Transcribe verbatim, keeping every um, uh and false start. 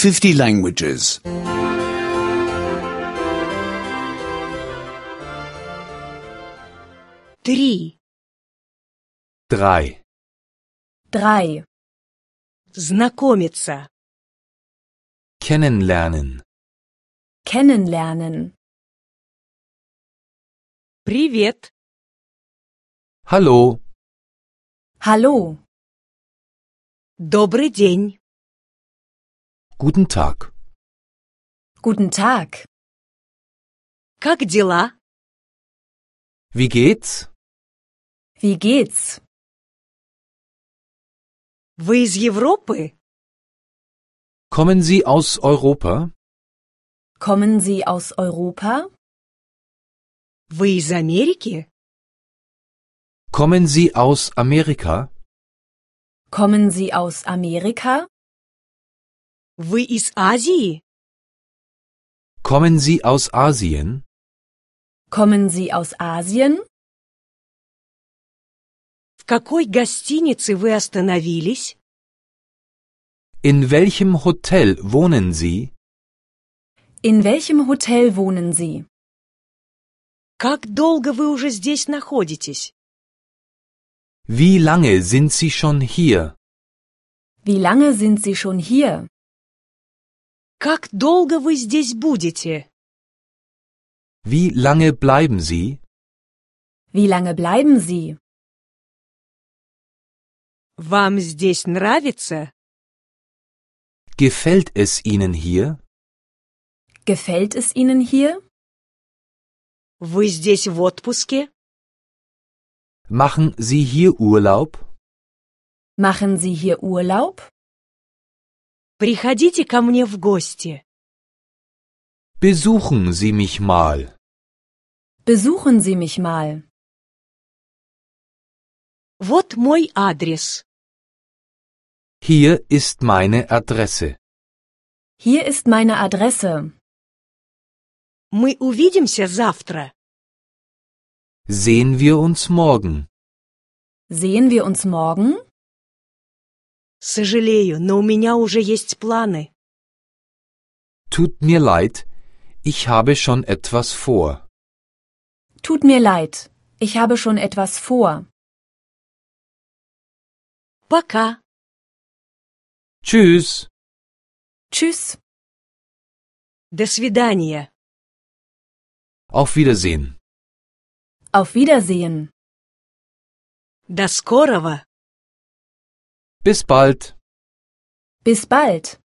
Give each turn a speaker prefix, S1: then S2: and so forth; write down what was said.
S1: fifty languages.
S2: Три.
S3: Drei.
S4: Drei.
S2: Знакомиться.
S3: Kennenlernen.
S4: Kennenlernen.
S2: Привет.
S3: Hallo.
S4: Hallo.
S2: Добрый день.
S3: Guten Tag.
S4: Guten Tag.
S2: Как дела?
S3: Wie geht's?
S4: Wie geht's?
S2: Вы из Европы?
S3: Kommen Sie aus Europa?
S4: Kommen Sie aus Europa?
S2: Вы из Америки?
S3: Kommen Sie aus Amerika?
S4: Kommen Sie aus Amerika?
S2: Вы из Азии?
S3: Kommen Sie aus Asien?
S4: Kommen Sie aus Asien?
S2: В какой гостинице вы остановились?
S3: In welchem Hotel wohnen Sie?
S4: In welchem Hotel wohnen Sie?
S2: Как долго вы уже здесь находитесь?
S3: Wie lange sind Sie schon hier?
S4: Wie lange sind Sie schon hier?
S2: Как долго вы здесь будете?
S3: Wie lange bleiben Sie?
S4: Wie lange bleiben Sie?
S2: Вам здесь нравится?
S3: Gefällt es Ihnen hier?
S4: Gefällt es Ihnen hier?
S2: Вы здесь в отпуске?
S3: Machen Sie hier Urlaub?
S4: Machen Sie hier Urlaub?
S2: Приходите ко мне в гости.
S3: Besuchen Sie mich mal.
S4: Besuchen Sie mich mal.
S2: Вот мой адрес.
S3: Hier ist meine Adresse.
S4: Hier ist meine Adresse.
S2: Мы увидимся завтра.
S3: Sehen wir uns morgen?
S4: Sehen wir uns morgen?
S2: Сожалею, но у меня уже есть планы.
S3: Tut mir leid, ich habe schon etwas vor.
S4: Tut mir leid, ich habe schon etwas vor.
S2: Пока.
S3: Tschüss.
S4: Tschüss.
S2: До свидания.
S3: Auf Wiedersehen.
S4: Auf Wiedersehen.
S2: До скорого.
S3: Bis bald.
S4: Bis bald.